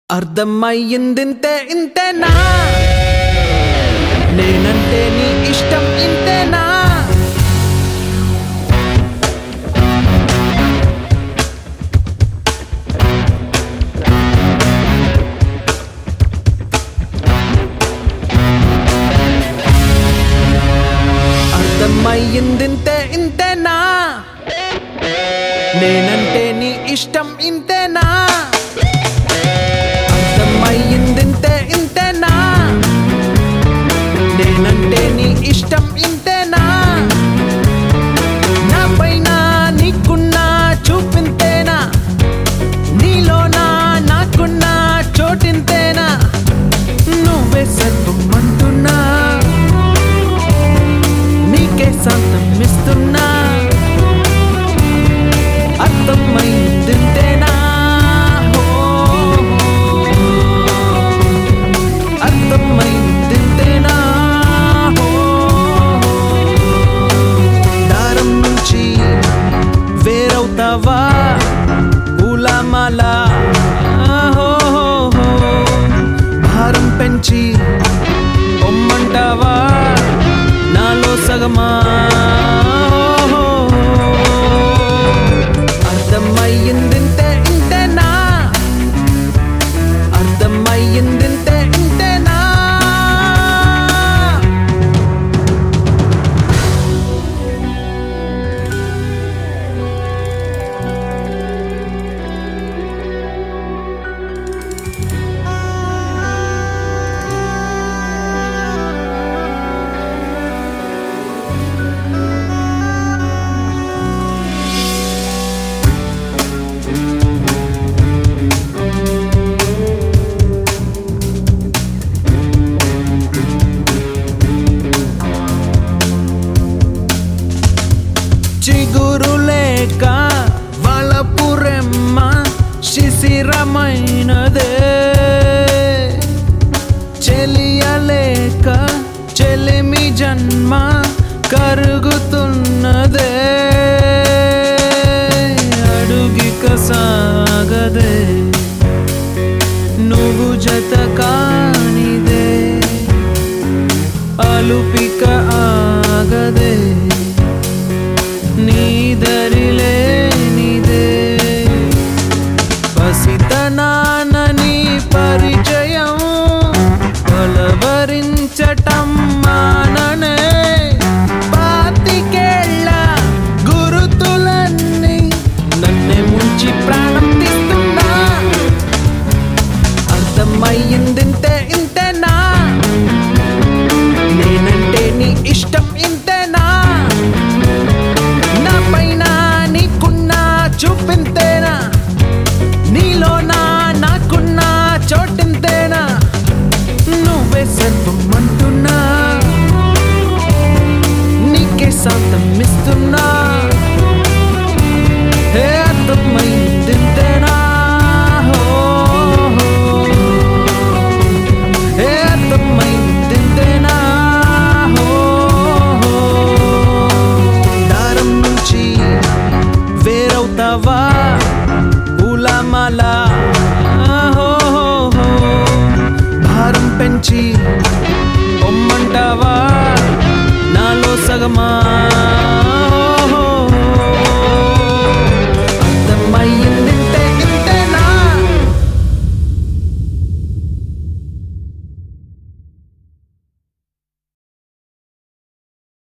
అర్థమయ్యిందింతే ఇంతేనా నేనంటే నీ ఇష్టం ఇంతేనా అర్థమయ్యిందింతే ఇంతేనా నేనంటే నీ ఇష్టం ఇంతేనా అర్థమయ్యిందింతే ఇంతేనా నేనంటే నీ ఇష్టం ఇంతేనా నా పైన నీకున్న చూపింతేనా నీలోన నాకున్న చోటింతేనా నువ్వే సర్వమంటున్నా నీకే శాంతం ఇస్తున్నా అర్థమయ్యిందింతేనా అర్థమయ్యిందింతేనా దారం నుంచి వేరవుతావా పూలమాల భారం పెంచి పొమ్మంటావా నాలో సగమా అర్థమయ్యిందింతే ఇంతేనా అర్థమయ్యిందింతే ఇంతేనా చిగురు లేక వలపురెమ్మ శిశిరమైనదే చెలియలేక చెలిమి జన్మ కరుగుతున్నదే